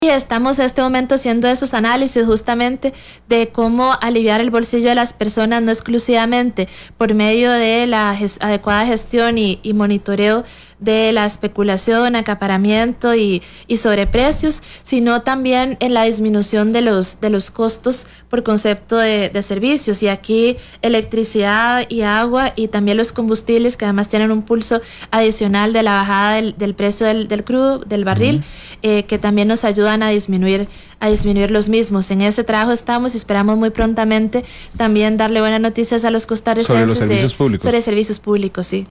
Y estamos en este momento haciendo esos análisis justamente de cómo aliviar el bolsillo de las personas, no exclusivamente por medio de la adecuada gestión y monitoreo de la especulación, acaparamiento y sobreprecios, sino también en la disminución de los costos por concepto de servicios. Y aquí electricidad y agua y también los combustibles, que además tienen un pulso adicional de la bajada del precio del crudo, del barril, que también nos ayudan a disminuir los mismos. En ese trabajo estamos y esperamos muy prontamente también darle buenas noticias a los costarricenses sobre los servicios públicos. Sobre servicios públicos, sí.